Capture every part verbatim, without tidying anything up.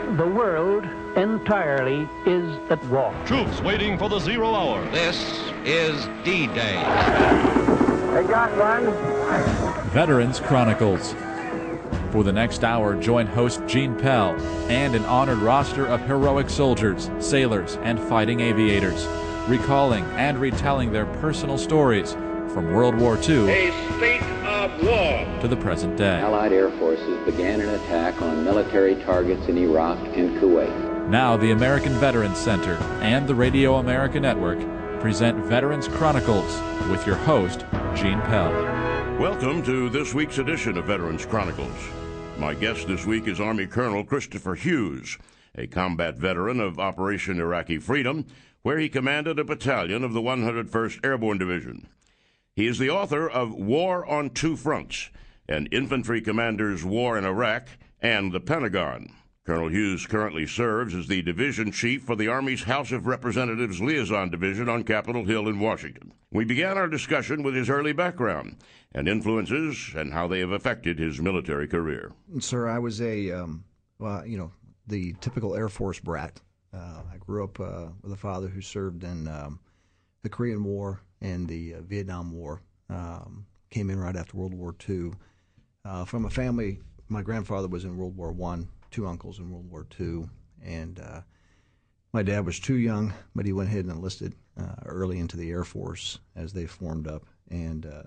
The world entirely is at war. Troops waiting for the zero hour. This is D-Day. They got one. Veterans Chronicles. For the next hour, join host Gene Pell and an honored roster of heroic soldiers, sailors, and fighting aviators, recalling and retelling their personal stories from World War Two a state of war to the present day. Allied air forces began an attack on military targets in Iraq and Kuwait. Now the American Veterans Center and the Radio America Network present Veterans Chronicles with your host, Gene Pell. Welcome to this week's edition of Veterans Chronicles. My guest this week is Army Colonel Christopher Hughes, a combat veteran of Operation Iraqi Freedom, where he commanded a battalion of the one hundred first Airborne Division. He is the author of War on Two Fronts, An Infantry Commander's War in Iraq and the Pentagon. Colonel Hughes currently serves as the division chief for the Army's House of Representatives Liaison Division on Capitol Hill in Washington. We began our discussion with his early background and influences and how they have affected his military career. Sir, I was a, um, well, you know, the typical Air Force brat. Uh, I grew up uh, with a father who served in um, the Korean War and the uh, Vietnam War. Um, came in right after World War Two. Uh, from a family, my grandfather was in World War One, two uncles in World War Two, and uh, my dad was too young, but he went ahead and enlisted uh, early into the Air Force as they formed up. And uh,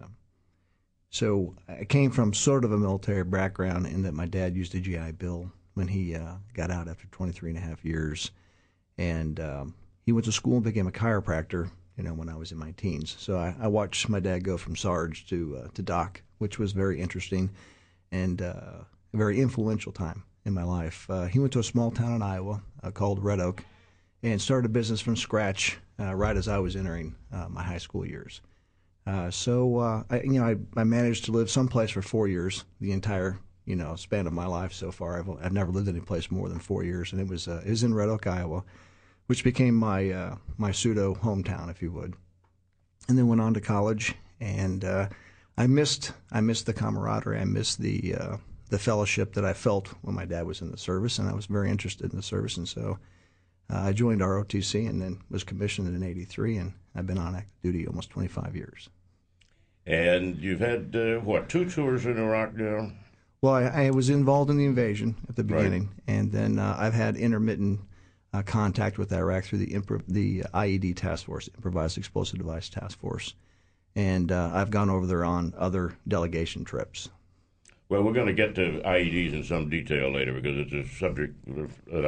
so I came from sort of a military background in that my dad used a G I Bill when he uh, got out after twenty-three and a half years. And um, he went to school and became a chiropractor, you know, when I was in my teens. So I, I watched my dad go from Sarge to uh, to Doc, which was very interesting and uh, a very influential time in my life. Uh, he went to a small town in Iowa uh, called Red Oak and started a business from scratch uh, right as I was entering uh, my high school years. Uh, so, uh, I, you know, I, I managed to live someplace for four years, the entire, you know, span of my life so far. I've, I've never lived any place more than four years, and it was uh, it was in Red Oak, Iowa, which became my uh, my pseudo hometown, if you would. And then went on to college, and uh, I missed I missed the camaraderie, I missed the uh, the fellowship that I felt when my dad was in the service, and I was very interested in the service, and so uh, I joined R O T C and then was commissioned in eighty-three, and I've been on active duty almost twenty-five years. And you've had, uh, what, two tours in Iraq now? Well, I, I was involved in the invasion at the beginning, right. and then uh, I've had intermittent uh, contact with Iraq through the impro- the I E D task force, Improvised Explosive Device Task Force, and uh, I've gone over there on other delegation trips. Well, we're going to get to I E Ds in some detail later because it's a subject that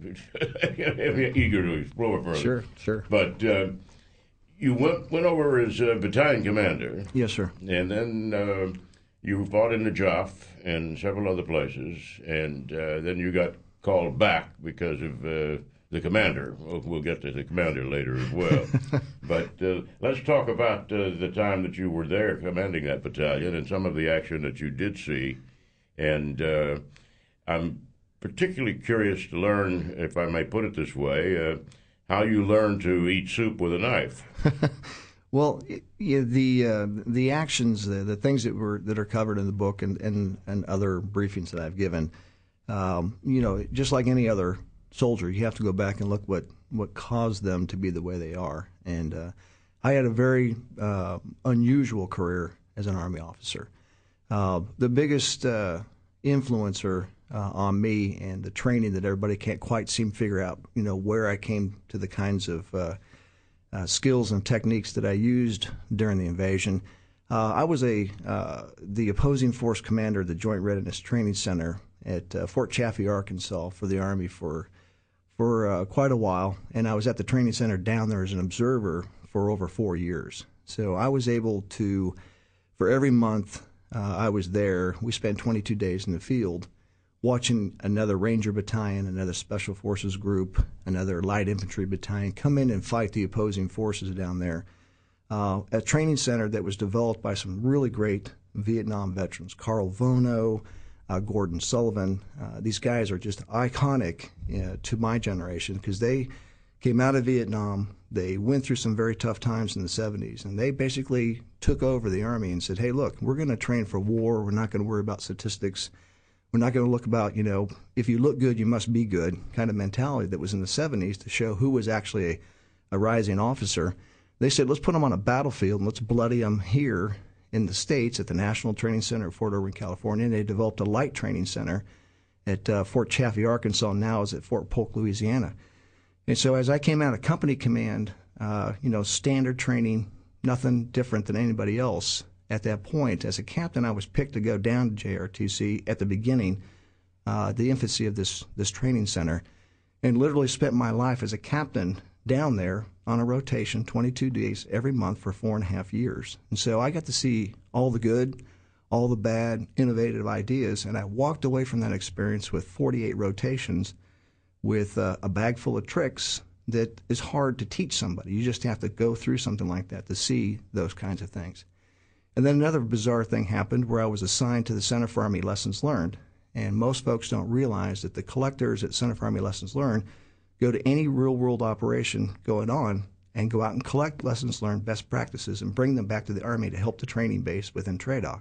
I am eager to explore further. Sure, sure. But uh, you went went over as a battalion commander. Yes, sir. And then uh, you fought in the Joff and several other places, and uh, then you got called back because of uh, the commander. We'll, we'll get to the commander later as well. But uh, let's talk about uh, the time that you were there commanding that battalion and some of the action that you did see. And uh, I'm particularly curious to learn, if I may put it this way, uh, how you learned to eat soup with a knife. Well, yeah, the uh, the actions, the, the things that were that are covered in the book and, and, and other briefings that I've given, um, you know, just like any other soldier, you have to go back and look what, what caused them to be the way they are. And uh, I had a very uh, unusual career as an Army officer. Uh, the biggest uh, influencer uh, on me and the training that everybody can't quite seem to figure out, you know, where I came to the kinds of uh, uh, skills and techniques that I used during the invasion. Uh, I was a uh, the opposing force commander of the Joint Readiness Training Center at uh, Fort Chaffee, Arkansas, for the Army for for uh, quite a while, and I was at the training center down there as an observer for over four years. So I was able to, for every month uh, I was there, we spent twenty-two days in the field watching another Ranger battalion, another Special Forces group, another Light Infantry battalion come in and fight the opposing forces down there. Uh, a training center that was developed by some really great Vietnam veterans, Carl Vono, uh, Gordon Sullivan. Uh, these guys are just iconic uh, to my generation because they came out of Vietnam. They went through some very tough times in the seventies, and they basically took over the Army and said, hey, look, we're going to train for war. We're not going to worry about statistics. We're not going to look about, you know, if you look good, you must be good kind of mentality that was in the seventies to show who was actually a, a rising officer. They said, let's put them on a battlefield and let's bloody them here in the States at the National Training Center at Fort Irwin, California. And they developed a light training center at uh, Fort Chaffee, Arkansas, now is at Fort Polk, Louisiana. And so as I came out of company command, uh, you know, standard training, nothing different than anybody else. At that point, as a captain, I was picked to go down to J R T C at the beginning, uh, the infancy of this this training center, and literally spent my life as a captain down there on a rotation, twenty-two days every month for four and a half years. And so I got to see all the good, all the bad, innovative ideas, and I walked away from that experience with forty-eight rotations with uh, a bag full of tricks that is hard to teach somebody. You just have to go through something like that to see those kinds of things. And then another bizarre thing happened where I was assigned to the Center for Army Lessons Learned. And most folks don't realize that the collectors at Center for Army Lessons Learned go to any real-world operation going on and go out and collect lessons learned, best practices, and bring them back to the Army to help the training base within TRADOC.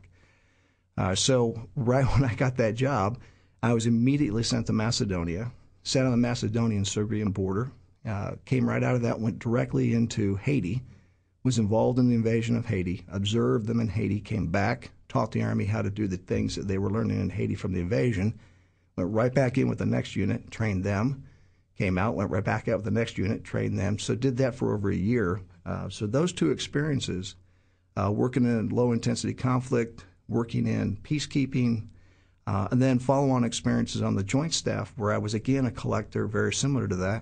Uh, so right when I got that job, I was immediately sent to Macedonia, sat on the Macedonian-Serbian border, uh, came right out of that, went directly into Haiti, was involved in the invasion of Haiti, observed them in Haiti, came back, taught the Army how to do the things that they were learning in Haiti from the invasion, went right back in with the next unit, trained them, came out, went right back out with the next unit, trained them. So did that for over a year. Uh, so those two experiences, uh, working in low-intensity conflict, working in peacekeeping, uh, and then follow-on experiences on the Joint Staff where I was, again, a collector very similar to that,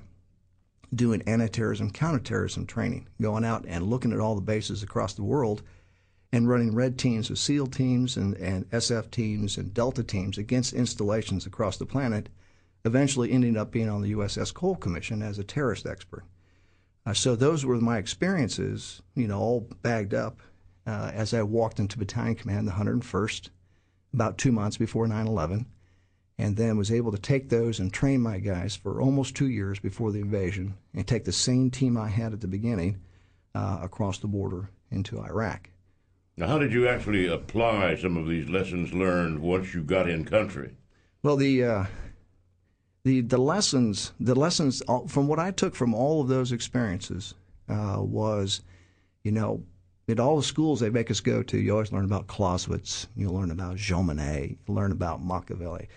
doing anti-terrorism, counterterrorism training, going out and looking at all the bases across the world and running red teams with SEAL teams and, and S F teams and Delta teams against installations across the planet, eventually ending up being on the U S S Cole Commission as a terrorist expert. Uh, so those were my experiences, you know, all bagged up uh, as I walked into Battalion Command, the one hundred first, about two months before nine eleven. And then was able to take those and train my guys for almost two years before the invasion and take the same team I had at the beginning uh, across the border into Iraq. Now, how did you actually apply some of these lessons learned once you got in country? Well, the uh, the the lessons, the lessons from what I took from all of those experiences uh, was, you know, at all the schools they make us go to, you always learn about Clausewitz, you learn about Jean Monnet, you learn about Machiavelli.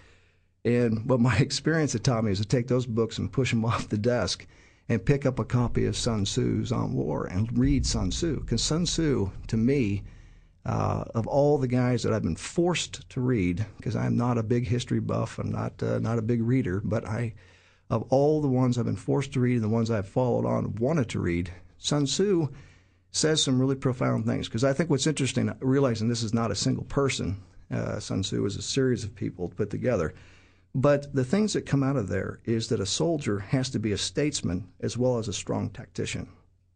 And what my experience had taught me is to take those books and push them off the desk and pick up a copy of Sun Tzu's On War and read Sun Tzu. Because Sun Tzu, to me, uh, of all the guys that I've been forced to read, because I'm not a big history buff, I'm not uh, not a big reader, but I, of all the ones I've been forced to read and the ones I've followed on and wanted to read, Sun Tzu says some really profound things. Because I think what's interesting, realizing this is not a single person, uh, Sun Tzu is a series of people put together. But the things that come out of there is that a soldier has to be a statesman as well as a strong tactician.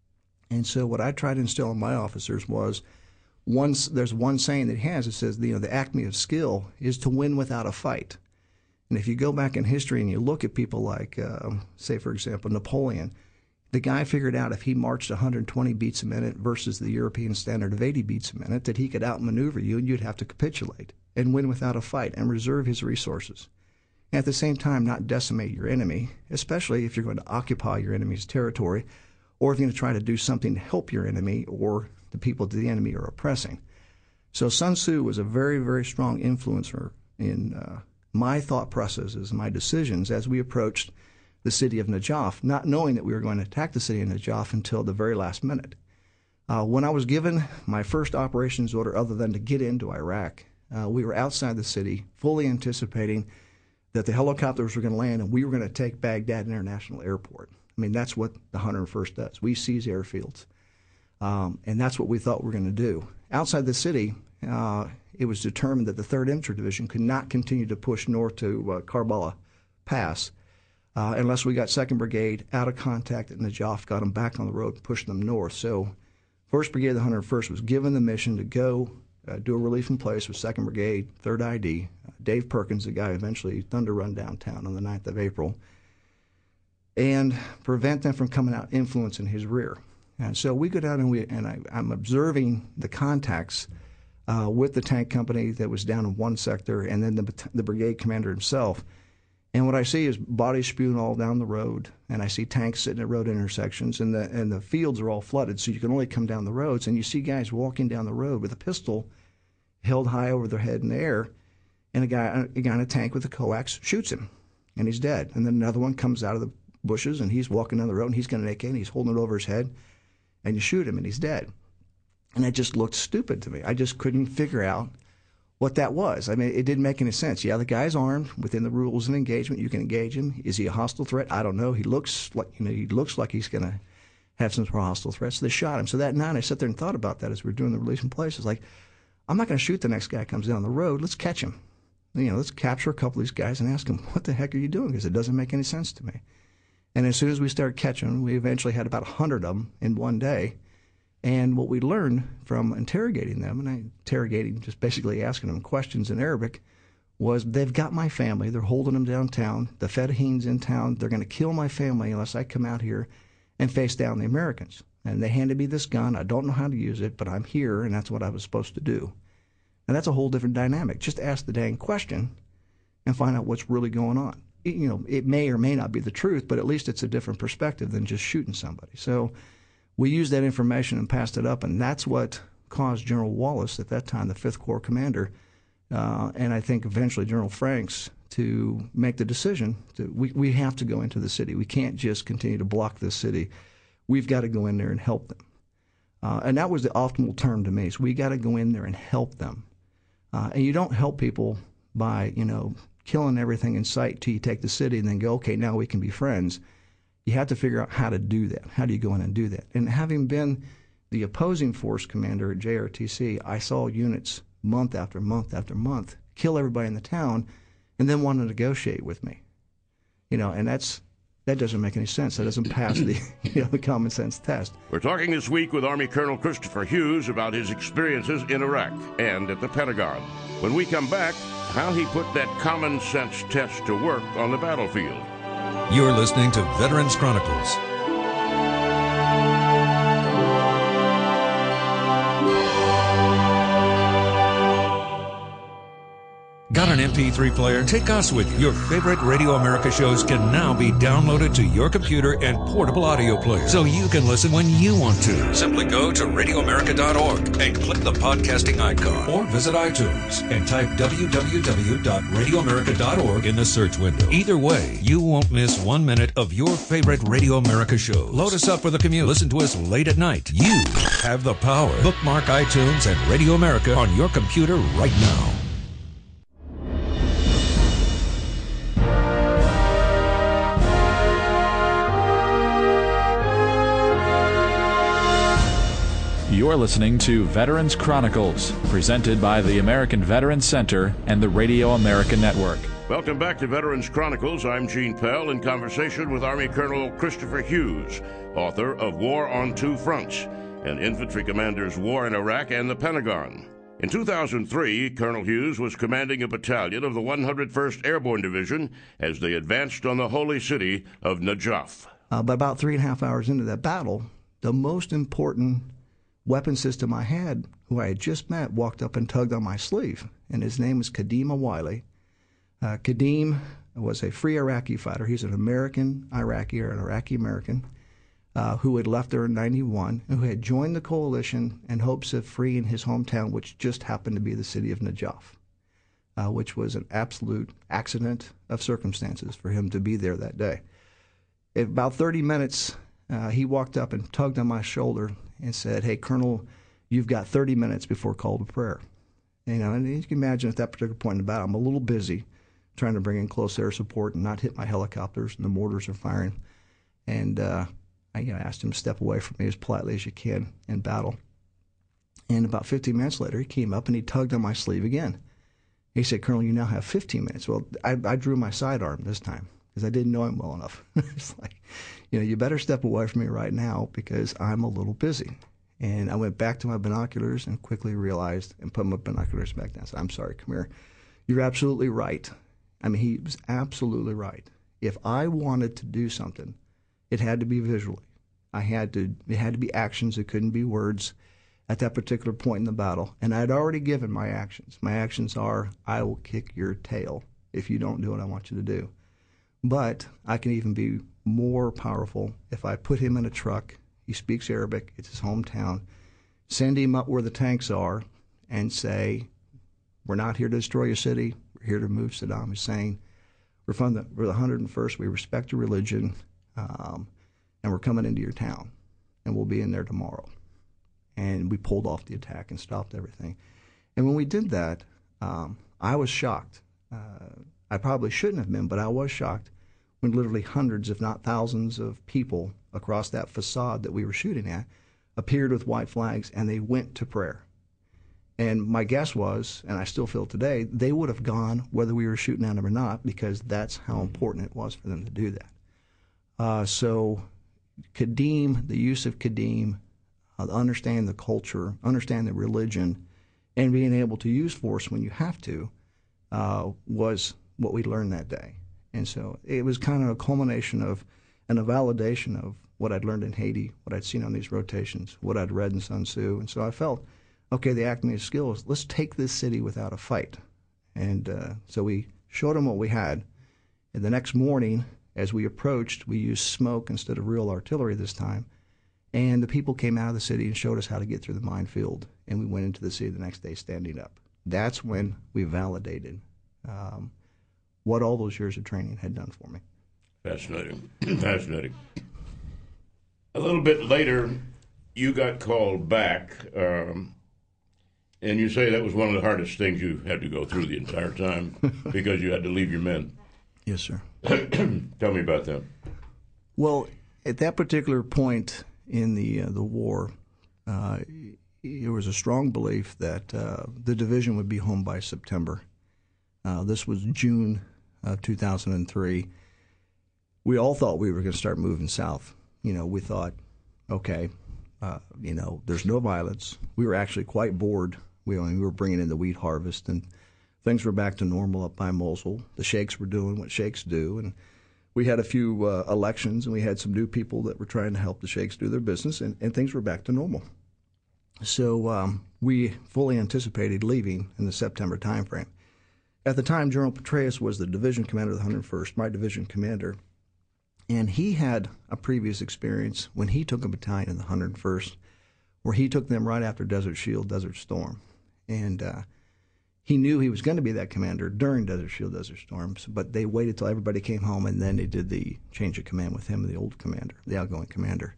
And so what I tried to instill in my officers was, once there's one saying that he has, it says, you know, the acme of skill is to win without a fight. And if you go back in history and you look at people like, uh, say, for example, Napoleon, the guy figured out if he marched one hundred twenty beats a minute versus the European standard of eighty beats a minute, that he could outmaneuver you and you'd have to capitulate and win without a fight and reserve his resources. And at the same time, not decimate your enemy, especially if you're going to occupy your enemy's territory or if you're going to try to do something to help your enemy or the people that the enemy are oppressing. So Sun Tzu was a very, very strong influencer in uh, my thought processes, my decisions as we approached the city of Najaf, not knowing that we were going to attack the city of Najaf until the very last minute. Uh, when I was given my first operations order other than to get into Iraq, uh, we were outside the city, fully anticipating that the helicopters were going to land and we were going to take Baghdad International Airport. I mean, that's what the one hundred first does. We seize airfields. Um, and that's what we thought we were going to do. Outside the city, uh, it was determined that the third Infantry Division could not continue to push north to uh, Karbala Pass uh, unless we got second Brigade out of contact at Najaf, got them back on the road, and pushed them north. So first Brigade of the one hundred first was given the mission to go Uh, do a relief in place with second Brigade, third I D. Uh, Dave Perkins, the guy who eventually Thunder Run downtown on the ninth of April, and prevent them from coming out influencing his rear. And so we go down and we and I, I'm observing the contacts uh, with the tank company that was down in one sector, and then the, the brigade commander himself. And what I see is bodies spewing all down the road, and I see tanks sitting at road intersections, and the and the fields are all flooded, so you can only come down the roads. And you see guys walking down the road with a pistol held high over their head in the air, and a guy, a guy in a tank with a coax shoots him, and he's dead. And then another one comes out of the bushes, and he's walking down the road, and he's got an A K, and he's holding it over his head, and you shoot him, and he's dead. And it just looked stupid to me. I just couldn't figure out what that was. I mean, it didn't make any sense. Yeah, the guy's armed within the rules of engagement. You can engage him. Is he a hostile threat? I don't know. He looks like you know he looks like he's going to have some sort of hostile threat. So they shot him. So that night I sat there and thought about that as we were doing the release in place. It's like, I'm not going to shoot the next guy who comes down the road. Let's catch him. You know, let's capture a couple of these guys and ask them, what the heck are you doing? Because it doesn't make any sense to me. And as soon as we started catching them, we eventually had about a hundred of them in one day. And what we learned from interrogating them, and I interrogating, just basically asking them questions in Arabic, was they've got my family. They're holding them downtown. The Fedayeen's in town. They're going to kill my family unless I come out here and face down the Americans. And they handed me this gun. I don't know how to use it, but I'm here, and that's what I was supposed to do. And that's a whole different dynamic. Just ask the dang question and find out what's really going on. It, you know, it may or may not be the truth, but at least it's a different perspective than just shooting somebody. So we used that information and passed it up, and that's what caused General Wallace, at that time the Fifth Corps commander, uh, and I think eventually General Franks, to make the decision that we, we have to go into the city. We can't just continue to block this city. We've got to go in there and help them. Uh, and that was the optimal term to me. So we got to go in there and help them. Uh, and you don't help people by, you know, killing everything in sight till you take the city and then go, okay, now we can be friends. You have to figure out how to do that. How do you go in and do that? And having been the opposing force commander at J R T C, I saw units month after month after month kill everybody in the town and then want to negotiate with me. You know, and that's that doesn't make any sense. That doesn't pass the, you know, the common sense test. We're talking this week with Army Colonel Christopher Hughes about his experiences in Iraq and at the Pentagon. When we come back, how he put that common sense test to work on the battlefield. You're listening to Veterans Chronicles. Got an M P three player? Take us with you. Your favorite Radio America shows can now be downloaded to your computer and portable audio player, so you can listen when you want to. Simply go to radio america dot org and click the podcasting icon, or visit iTunes and type w w w dot radio america dot org in the search window. Either way, you won't miss one minute of your favorite Radio America shows. Load us up for the commute. Listen to us late at night. You have the power. Bookmark iTunes and Radio America on your computer right now. You're listening to Veterans Chronicles, presented by the American Veterans Center and the Radio America Network. Welcome back to Veterans Chronicles. I'm Gene Pell in conversation with Army Colonel Christopher Hughes, author of War on Two Fronts, an infantry commander's war in Iraq and the Pentagon. In two thousand three, Colonel Hughes was commanding a battalion of the one hundred first Airborne Division as they advanced on the holy city of Najaf. Uh, but about three and a half hours into that battle, the most important weapon system I had, who I had just met, walked up and tugged on my sleeve, and his name was Kadeem Awiley. Uh, Kadeem was a free Iraqi fighter. He's an American Iraqi, or an Iraqi-American, uh, who had left there in ninety-one, and who had joined the coalition in hopes of freeing his hometown, which just happened to be the city of Najaf, uh, which was an absolute accident of circumstances for him to be there that day. In about thirty minutes, uh, he walked up and tugged on my shoulder and said, "Hey, Colonel, you've got thirty minutes before call to prayer." You know, and you can imagine at that particular point in the battle, I'm a little busy trying to bring in close air support and not hit my helicopters, and the mortars are firing. And uh, I you know, asked him to step away from me as politely as you can in battle. And about fifteen minutes later, he came up and he tugged on my sleeve again. He said, "Colonel, you now have fifteen minutes. Well, I, I drew my sidearm this time because I didn't know him well enough. It's like, you know, you better step away from me right now because I'm a little busy. And I went back to my binoculars and quickly realized and put my binoculars back down. I said, "I'm sorry, come here. You're absolutely right." I mean, he was absolutely right. If I wanted to do something, it had to be visually. I had to, it had to be actions. It couldn't be words. at that particular point in the battle. And I had already given my actions. My actions are, I will kick your tail if you don't do what I want you to do. But I can even be more powerful if I put him in a truck. He speaks Arabic. It's his hometown. Send him up where the tanks are and say, we're not here to destroy your city. We're here to move Saddam Hussein. We're from the, we're the one hundred first. We respect your religion, um, and we're coming into your town, and we'll be in there tomorrow. And we pulled off the attack and stopped everything. And when we did that, um, I was shocked. Uh, I probably shouldn't have been, but I was shocked when literally hundreds, if not thousands, of people across that facade that we were shooting at appeared with white flags, and they went to prayer. And my guess was, and I still feel today, they would have gone whether we were shooting at them or not, because that's how important it was for them to do that. Uh, so Kadeem, the use of Kadeem, uh, understand the culture, understand the religion, and being able to use force when you have to, uh, was what we learned that day. And so it was kind of a culmination of and a validation of what I'd learned in Haiti, what I'd seen on these rotations, what I'd read in Sun Tzu. And so I felt, okay, the acme of skill is, let's take this city without a fight. And uh, so we showed them what we had. And the next morning, as we approached, we used smoke instead of real artillery this time. And the people came out of the city and showed us how to get through the minefield. And we went into the city the next day standing up. That's when we validated um, what all those years of training had done for me. Fascinating. Fascinating. A little bit later, you got called back, um, and you say that was one of the hardest things you had to go through the entire time because you had to leave your men. Yes, sir. Tell me about that. Well, at that particular point in the uh, the war, uh, there was a strong belief that uh, the division would be home by September. Uh, this was June of two thousand three. We all thought we were going to start moving south. You know, we thought, okay, uh, you know, there's no violence. We were actually quite bored. We, I mean, we were bringing in the wheat harvest, and things were back to normal up by Mosul. The sheikhs were doing what sheikhs do, and we had a few uh, elections, and we had some new people that were trying to help the sheikhs do their business, and, and things were back to normal. So um, we fully anticipated leaving in the September timeframe. At the time, General Petraeus was the division commander of the one hundred first, my division commander, and he had a previous experience when he took a battalion in the one hundred first, where he took them right after Desert Shield, Desert Storm. And uh, he knew he was going to be that commander during Desert Shield, Desert Storms, but they waited till everybody came home, and then they did the change of command with him, the old commander, the outgoing commander.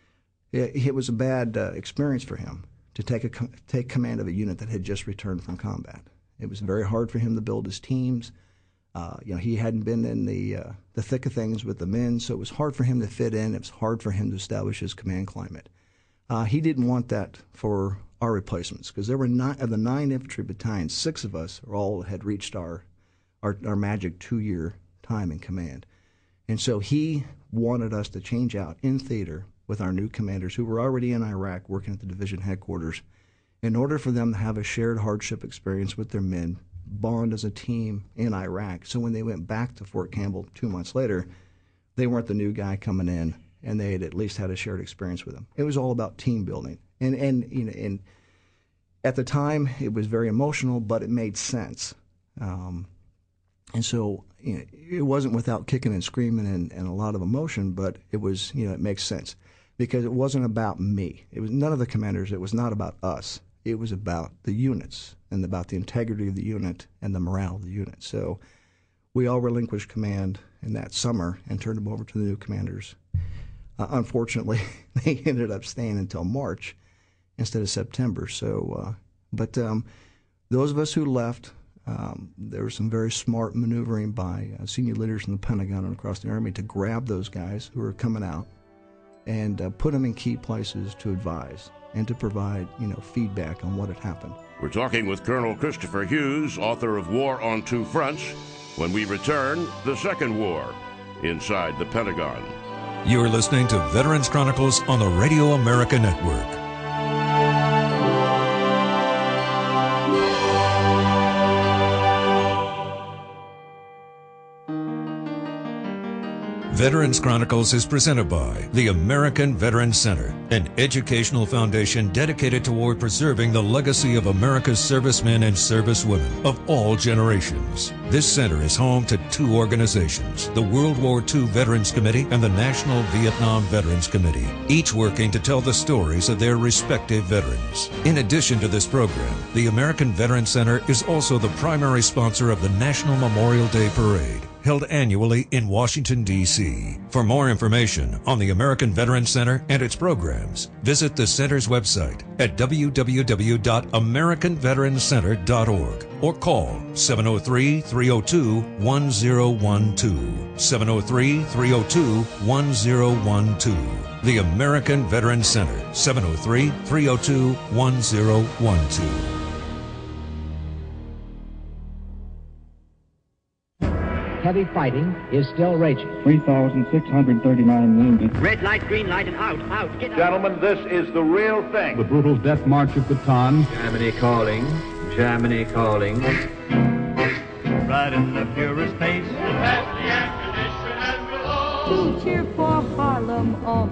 It, it was a bad uh, experience for him to take a, take command of a unit that had just returned from combat. It was very hard for him to build his teams. Uh, you know, he hadn't been in the uh, the thick of things with the men, so it was hard for him to fit in. It was hard for him to establish his command climate. Uh, he didn't want that for our replacements, because there were nine of the nine infantry battalions, six of us all had reached our our, our magic two-year time in command. And so he wanted us to change out in theater with our new commanders who were already in Iraq working at the division headquarters in order for them to have a shared hardship experience with their men, bond as a team in Iraq. So when they went back to Fort Campbell two months later, they weren't the new guy coming in, and they had at least had a shared experience with them. It was all about team building. And, and you know, and at the time, it was very emotional, but it made sense. Um, and so you know, it wasn't without kicking and screaming and, and a lot of emotion, but it was, you know, it makes sense. Because it wasn't about me. It was none of the commanders. It was not about us. It was about the units and about the integrity of the unit and the morale of the unit. So we all relinquished command in that summer and turned them over to the new commanders. Uh, unfortunately, they ended up staying until March instead of September. So, uh, but um, those of us who left, um, there was some very smart maneuvering by uh, senior leaders in the Pentagon and across the Army to grab those guys who were coming out and uh, put them in key places to advise and to provide, you know, feedback on what had happened. We're talking with Colonel Christopher Hughes, author of War on Two Fronts. When we return, the Second War inside the Pentagon. You're listening to Veterans Chronicles on the Radio America Network. Veterans Chronicles is presented by the American Veterans Center, an educational foundation dedicated toward preserving the legacy of America's servicemen and servicewomen of all generations. This center is home to two organizations, the World War Two Veterans Committee and the National Vietnam Veterans Committee, each working to tell the stories of their respective veterans. In addition to this program, the American Veterans Center is also the primary sponsor of the National Memorial Day Parade, held annually in Washington, D C For more information on the American Veterans Center and its programs, visit the center's website at w w w dot american veterans center dot org or call seven oh three, three oh two, one oh one two, seven oh three, three oh two, one oh one two. The American Veterans Center, seven oh three, three oh two, one oh one two. Heavy fighting is still raging. three thousand six hundred thirty-nine wounded. Red light, green light, and out, out. Get out. Gentlemen, this is the real thing. The brutal death march of Bataan. Germany calling, Germany calling. Right in the purest pace. We'll pass the ammunition and we'll all cheer for Harlem on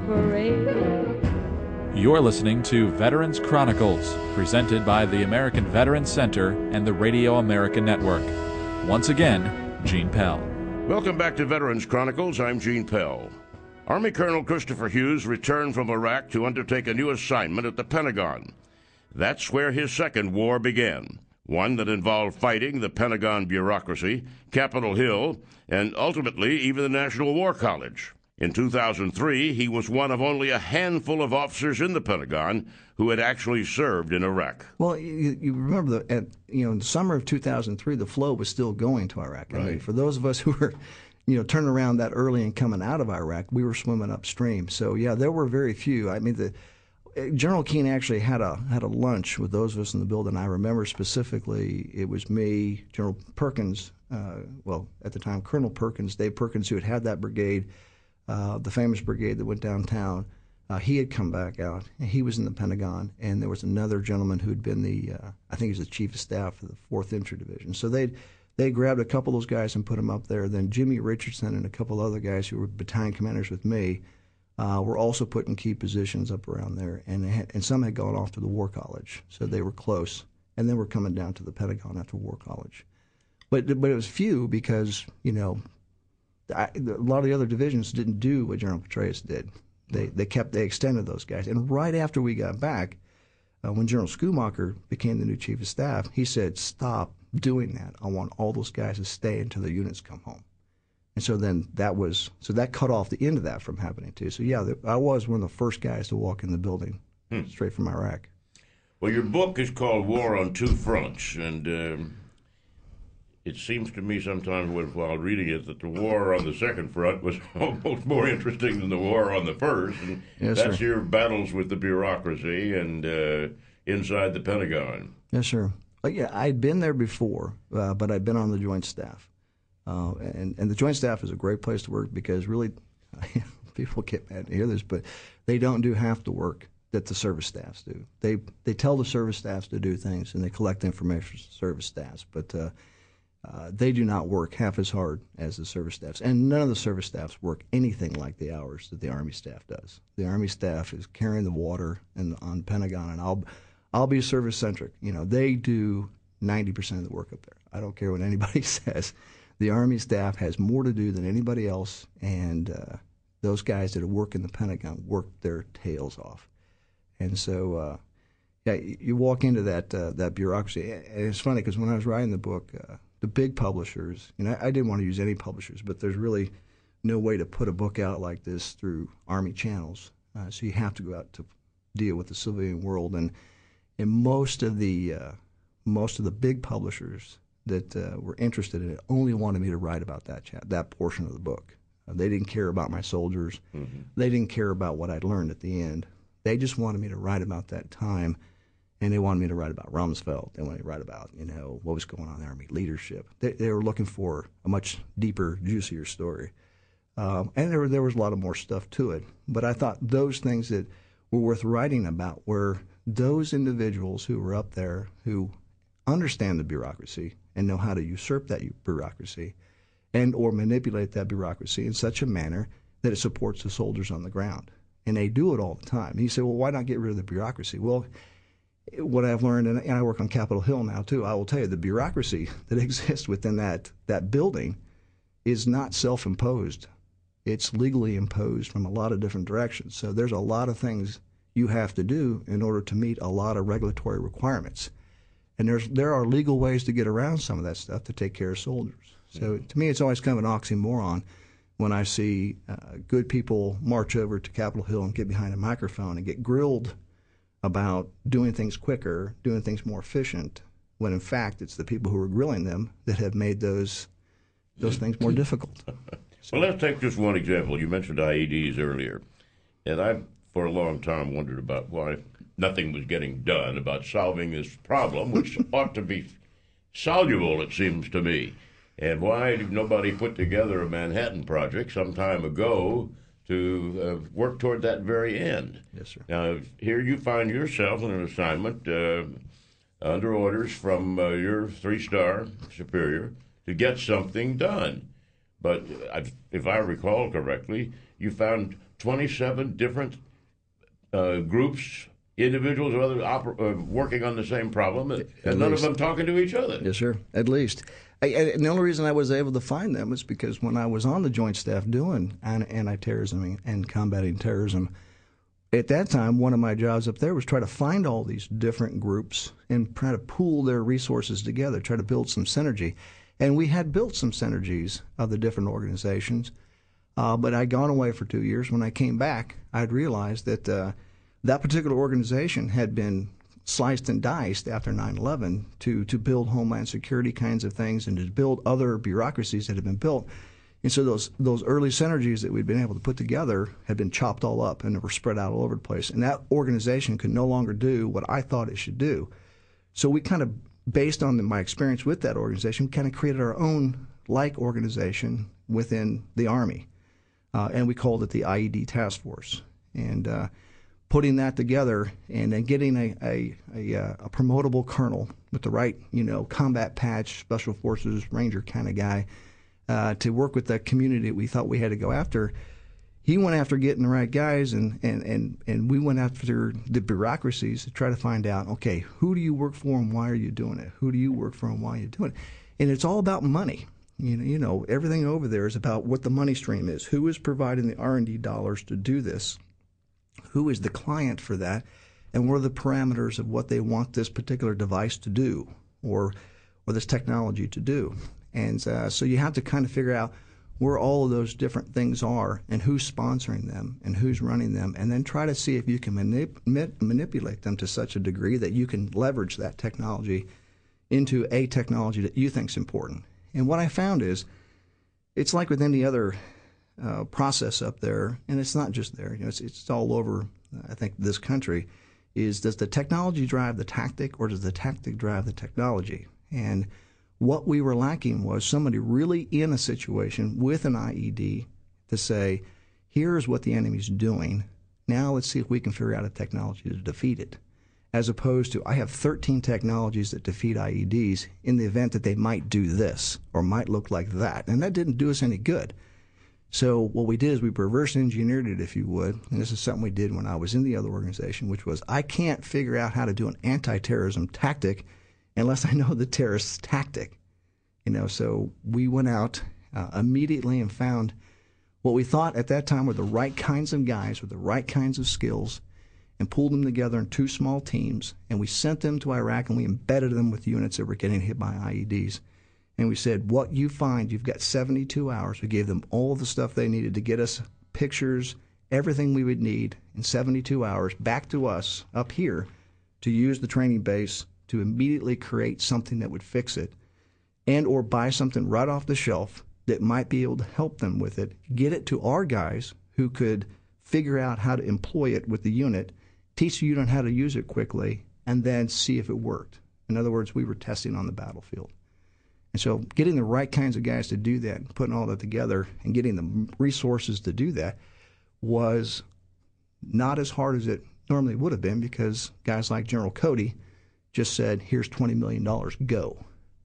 parade. You're listening to Veterans Chronicles, presented by the American Veterans Center and the Radio America Network. Once again, Gene Pell. Welcome back to Veterans Chronicles. I'm Gene Pell. Army Colonel Christopher Hughes returned from Iraq to undertake a new assignment at the Pentagon. That's where his second war began, one that involved fighting the Pentagon bureaucracy, Capitol Hill, and ultimately even the National War College. In two thousand three, he was one of only a handful of officers in the Pentagon who had actually served in Iraq. Well, you, you remember, the, at, you know, in the summer of two thousand three, the flow was still going to Iraq. Right. I mean, for those of us who were, you know, turning around that early and coming out of Iraq, we were swimming upstream. So, yeah, there were very few. I mean, the General Keane actually had a had a lunch with those of us in the building. I remember specifically it was me, General Perkins, uh, well, at the time, Colonel Perkins, Dave Perkins, who had had that brigade, uh, the famous brigade that went downtown. Uh, he had come back out, and he was in the Pentagon, and there was another gentleman who had been the, uh, I think he was the chief of staff of the fourth Infantry Division. So they they grabbed a couple of those guys and put them up there. Then Jimmy Richardson and a couple other guys who were battalion commanders with me uh, were also put in key positions up around there, and they had, and some had gone off to the War College, so they were close, and then were coming down to the Pentagon after War College. But but it was few because, you know, I, a lot of the other divisions didn't do what General Petraeus did. They they kept they extended those guys, and right after we got back, uh, when General Schoomaker became the new chief of staff, he said, "Stop doing that. I want all those guys to stay until their units come home." And so then that was so that cut off the end of that from happening too. So yeah, the, I was one of the first guys to walk in the building hmm. straight from Iraq. Well, your book is called War on Two Fronts, and um, it seems to me sometimes while reading it that the war on the second front was almost more interesting than the war on the first. And yes, that's sir. your battles with the bureaucracy and uh, inside the Pentagon. Yes, sir. But yeah, I'd been there before, uh, but I'd been on the Joint Staff. Uh, and, and the Joint Staff is a great place to work because really, people get mad to hear this, but they don't do half the work that the service staffs do. They they tell the service staffs to do things, and they collect information from service staffs, but uh, uh, they do not work half as hard as the service staffs. And none of the service staffs work anything like the hours that the Army staff does. The Army staff is carrying the water and on Pentagon, and I'll I'll be service-centric. You know, they do ninety percent of the work up there. I don't care what anybody says. The Army staff has more to do than anybody else, and uh, those guys that work in the Pentagon work their tails off. And so, uh, yeah, you walk into that uh, that bureaucracy. And it's funny because when I was writing the book, uh, the big publishers, you know, I didn't want to use any publishers, but there's really no way to put a book out like this through Army channels. Uh, so you have to go out to deal with the civilian world, and and most of the uh, most of the big publishers that uh, were interested in it only wanted me to write about that chat, that portion of the book. Uh, they didn't care about my soldiers. Mm-hmm. They didn't care about what I'd learned at the end. They just wanted me to write about that time, and they wanted me to write about Rumsfeld. They wanted me to write about, you know, what was going on in the Army leadership. They, they were looking for a much deeper, juicier story. Um, and there, there was a lot of more stuff to it. But I thought those things that were worth writing about were those individuals who were up there who understand the bureaucracy and know how to usurp that bureaucracy and or manipulate that bureaucracy in such a manner that it supports the soldiers on the ground. And they do it all the time. And you say, well, why not get rid of the bureaucracy? Well, what I've learned, and I work on Capitol Hill now too, I will tell you the bureaucracy that exists within that, that building is not self-imposed. It's legally imposed from a lot of different directions. So there's a lot of things you have to do in order to meet a lot of regulatory requirements. And there's there are legal ways to get around some of that stuff to take care of soldiers. So to me, it's always kind of an oxymoron when I see uh, good people march over to Capitol Hill and get behind a microphone and get grilled about doing things quicker, doing things more efficient, when in fact it's the people who are grilling them that have made those those things more difficult. Well, let's take just one example. You mentioned I E Ds earlier, and I've for a long time wondered about why nothing was getting done about solving this problem, which ought to be soluble, it seems to me. And why did nobody put together a Manhattan Project some time ago to uh, work toward that very end? Yes, sir. Now, here you find yourself in an assignment uh, under orders from uh, your three-star superior to get something done. But I've, if I recall correctly, you found twenty-seven different uh, groups, individuals or others oper- uh, working on the same problem, and At none least. of them talking to each other. Yes, sir, at least. I, and the only reason I was able to find them was because when I was on the Joint Staff doing anti-terrorism and combating terrorism, at that time, one of my jobs up there was try to find all these different groups and try to pool their resources together, try to build some synergy. And we had built some synergies of the different organizations, uh, but I'd gone away for two years. When I came back, I'd realized that uh, that particular organization had been sliced and diced after nine eleven to, to build Homeland Security kinds of things and to build other bureaucracies that had been built. And so those those early synergies that we'd been able to put together had been chopped all up and they were spread out all over the place. And that organization could no longer do what I thought it should do. So we kind of, based on my experience with that organization, we kind of created our own like organization within the Army. Uh, and we called it the I E D Task Force. And uh, putting that together and then getting a, a, a, a promotable colonel with the right, you know, combat patch, special forces, ranger kind of guy uh, to work with that community that we thought we had to go after. He went after getting the right guys, and, and, and, and we went after the bureaucracies to try to find out, okay, who do you work for and why are you doing it? Who do you work for and why are you doing it? And it's all about money. You know, you know, everything over there is about what the money stream is. Who is providing the R and D dollars to do this? Who is the client for that? And what are the parameters of what they want this particular device to do or or this technology to do? And uh, so you have to kind of figure out where all of those different things are and who's sponsoring them and who's running them, and then try to see if you can manip- manipulate them to such a degree that you can leverage that technology into a technology that you think is important. And what I found is it's like with any other uh, process up there, and it's not just there, you know, it's, it's all over, I think, this country, is does the technology drive the tactic or does the tactic drive the technology? And what we were lacking was somebody really in a situation with an I E D to say, here's what the enemy's doing. Now let's see if we can figure out a technology to defeat it. As opposed to, I have thirteen technologies that defeat I E Ds in the event that they might do this or might look like that. And that didn't do us any good. So what we did is we reverse engineered it, if you would. And this is something we did when I was in the other organization, which was I can't figure out how to do an anti-terrorism tactic unless I know the terrorist's tactic. You know, so we went out uh, immediately and found what we thought at that time were the right kinds of guys with the right kinds of skills, and pulled them together in two small teams, and we sent them to Iraq, and we embedded them with units that were getting hit by I E Ds. And we said, what you find, you've got seventy-two hours. We gave them all the stuff they needed to get us pictures, everything we would need in seventy-two hours back to us up here to use the training base to immediately create something that would fix it, and or buy something right off the shelf that might be able to help them with it, get it to our guys who could figure out how to employ it with the unit, teach the unit how to use it quickly, and then see if it worked. In other words, we were testing on the battlefield. And so getting the right kinds of guys to do that, and putting all that together, and getting the resources to do that was not as hard as it normally would have been, because guys like General Cody just said, here's twenty million dollars, go.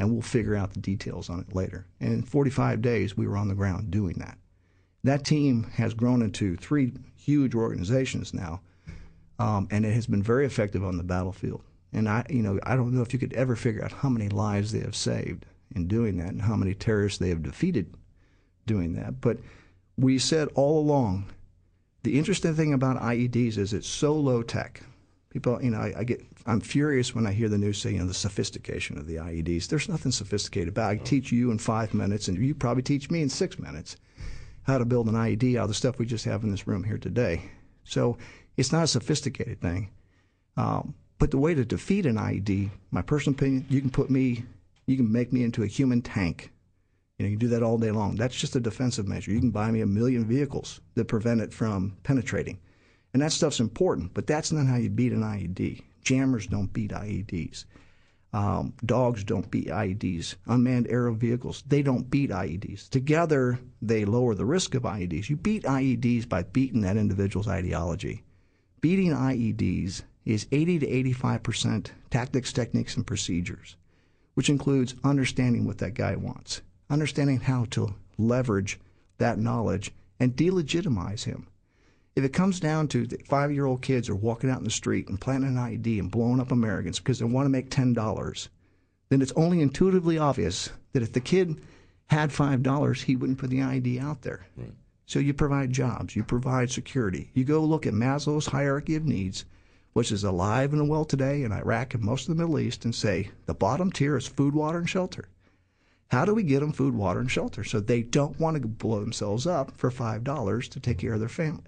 and we'll figure out the details on it later. And in forty-five days, we were on the ground doing that. That team has grown into three huge organizations now, um, and it has been very effective on the battlefield. And I, you know, I don't know if you could ever figure out how many lives they have saved in doing that and how many terrorists they have defeated doing that. But we said all along, the interesting thing about I E Ds is it's so low tech. People, you know, I, I get, I'm furious when I hear the news say, you know, the sophistication of the I E Ds. There's nothing sophisticated about it. I teach you in five minutes, and you probably teach me in six minutes how to build an I E D out of the stuff we just have in this room here today. So it's not a sophisticated thing. Um, But the way to defeat an I E D, my personal opinion, you can put me, you can make me into a human tank. You know, you can do that all day long. That's just a defensive measure. You can buy me a million vehicles that prevent it from penetrating. And that stuff's important, but that's not how you beat an I E D. Jammers don't beat I E Ds. Um, dogs don't beat I E Ds. Unmanned aerial vehicles, they don't beat I E Ds. Together, they lower the risk of I E Ds. You beat I E Ds by beating that individual's ideology. Beating I E Ds is eighty to eighty-five percent tactics, techniques, and procedures, which includes understanding what that guy wants, understanding how to leverage that knowledge and delegitimize him. If it comes down to the five-year-old kids are walking out in the street and planting an I E D and blowing up Americans because they want to make ten dollars, then it's only intuitively obvious that if the kid had five dollars, he wouldn't put the I E D out there. Right. So you provide jobs, you provide security. You go look at Maslow's hierarchy of needs, which is alive and well today in Iraq and most of the Middle East, and say the bottom tier is food, water, and shelter. How do we get them food, water, and shelter so they don't want to blow themselves up for five dollars to take care of their family?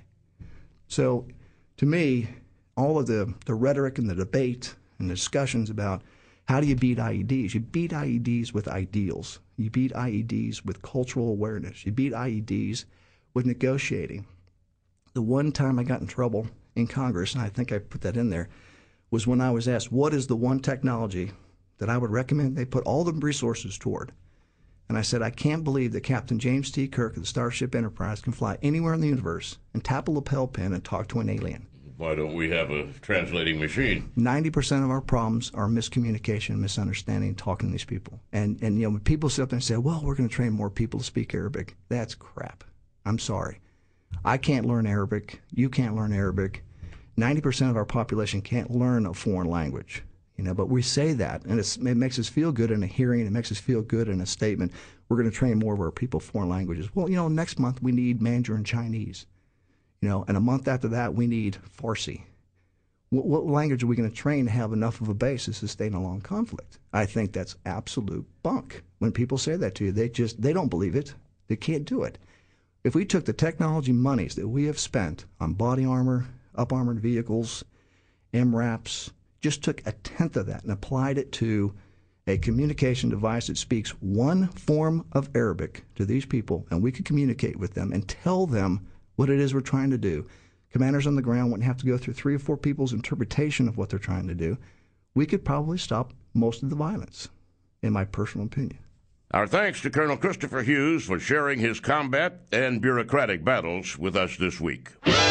So to me, all of the, the rhetoric and the debate and the discussions about how do you beat I E Ds, you beat I E Ds with ideals. You beat I E Ds with cultural awareness. You beat I E Ds with negotiating. The one time I got in trouble in Congress, and I think I put that in there, was when I was asked, what is the one technology that I would recommend they put all the resources toward? And I said, I can't believe that Captain James T. Kirk of the Starship Enterprise can fly anywhere in the universe and tap a lapel pin and talk to an alien. Why don't we have a translating machine? ninety percent of our problems are miscommunication, misunderstanding, talking to these people. And, and you know, when people sit up there and say, well, we're going to train more people to speak Arabic, that's crap. I'm sorry. I can't learn Arabic. You can't learn Arabic. ninety percent of our population can't learn a foreign language. You know, but we say that, and it's, it makes us feel good in a hearing. It makes us feel good in a statement. We're going to train more of our people foreign languages. Well, you know, next month we need Mandarin Chinese. You know, and a month after that we need Farsi. What, what language are we going to train to have enough of a base to sustain a long conflict? I think that's absolute bunk. When people say that to you, they just they don't believe it. They can't do it. If we took the technology monies that we have spent on body armor, up-armored vehicles, M RAPs, just took a tenth of that and applied it to a communication device that speaks one form of Arabic to these people, and we could communicate with them and tell them what it is we're trying to do. Commanders on the ground wouldn't have to go through three or four people's interpretation of what they're trying to do. We could probably stop most of the violence, in my personal opinion. Our thanks to Colonel Christopher Hughes for sharing his combat and bureaucratic battles with us this week.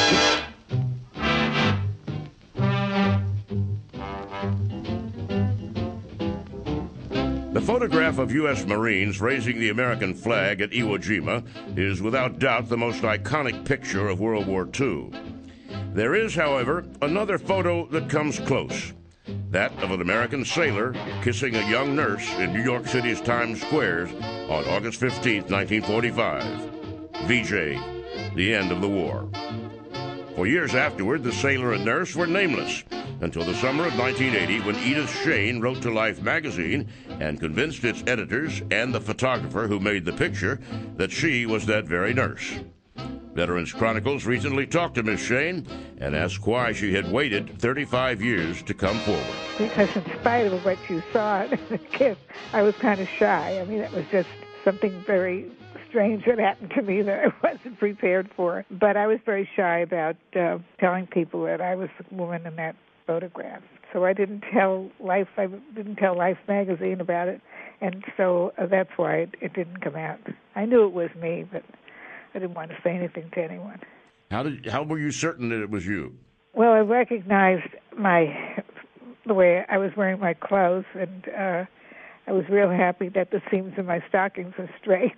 The photograph of U S Marines raising the American flag at Iwo Jima is without doubt the most iconic picture of World War Two. There is, however, another photo that comes close. That of an American sailor kissing a young nurse in New York City's Times Squares on August fifteenth, nineteen forty-five. V J, the end of the war. For years afterward, the sailor and nurse were nameless, until the summer of nineteen eighty, when Edith Shane wrote to Life magazine and convinced its editors and the photographer who made the picture that she was that very nurse. Veterans Chronicles recently talked to Miss Shane and asked why she had waited thirty-five years to come forward. Because in spite of what you saw in the kiss, I was kind of shy. I mean, it was just something very strange that happened to me that I wasn't prepared for. But I was very shy about uh, telling people that I was the woman in that photograph. So I didn't tell Life, I didn't tell Life magazine about it, and so uh, that's why it, it didn't come out. I knew it was me, but I didn't want to say anything to anyone. How did? How were you certain that it was you? Well, I recognized my the way I was wearing my clothes, and uh, I was real happy that the seams in my stockings were straight.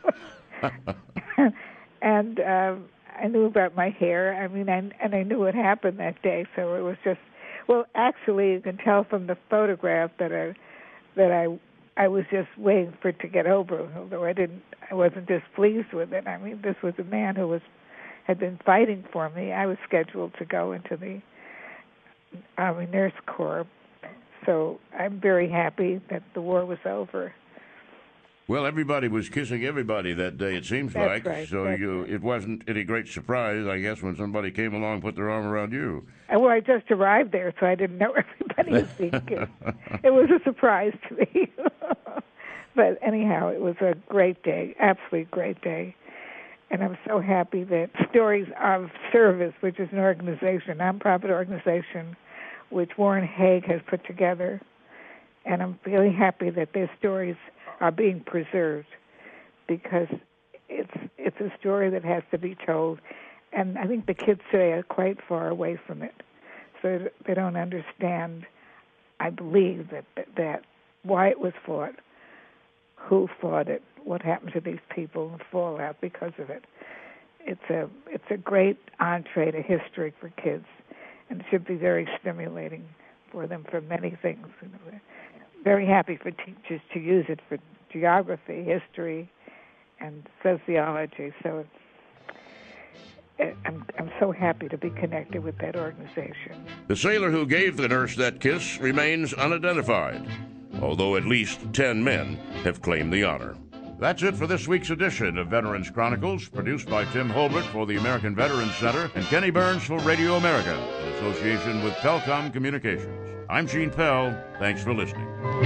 And um, I knew about my hair. I mean, I, and I knew what happened that day. So it was just, well, actually, you can tell from the photograph that I that I I was just waiting for it to get over. Although I didn't, I wasn't displeased with it. I mean, this was a man who was had been fighting for me. I was scheduled to go into the Army Nurse Corps, so I'm very happy that the war was over. Well, everybody was kissing everybody that day, it seems That's like. right. So That's you, right. it wasn't any great surprise, I guess, when somebody came along and put their arm around you. Well, I just arrived there, so I didn't know everybody was being kissed. It was a surprise to me. But anyhow, it was a great day, absolutely great day. And I'm so happy that Stories of Service, which is an organization, a nonprofit organization, which Warren Haig has put together, and I'm really happy that their stories are being preserved, because it's it's a story that has to be told, and I think the kids today are quite far away from it, so they don't understand. I believe that that why it was fought, who fought it, what happened to these people, and fallout because of it. It's a it's a great entree to history for kids, and it should be very stimulating for them for many things. You know, very happy for teachers to use it for geography, history, and sociology. So it's, I'm, I'm so happy to be connected with that organization. The sailor who gave the nurse that kiss remains unidentified, although at least ten men have claimed the honor. That's it for this week's edition of Veterans Chronicles, produced by Tim Holbert for the American Veterans Center and Kenny Burns for Radio America in association with Pelcom Communications. I'm Gene Pell. Thanks for listening.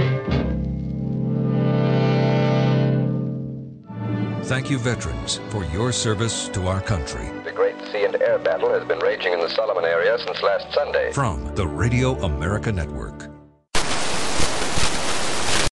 Thank you, veterans, for your service to our country. The great sea and air battle has been raging in the Solomon area since last Sunday. From the Radio America Network.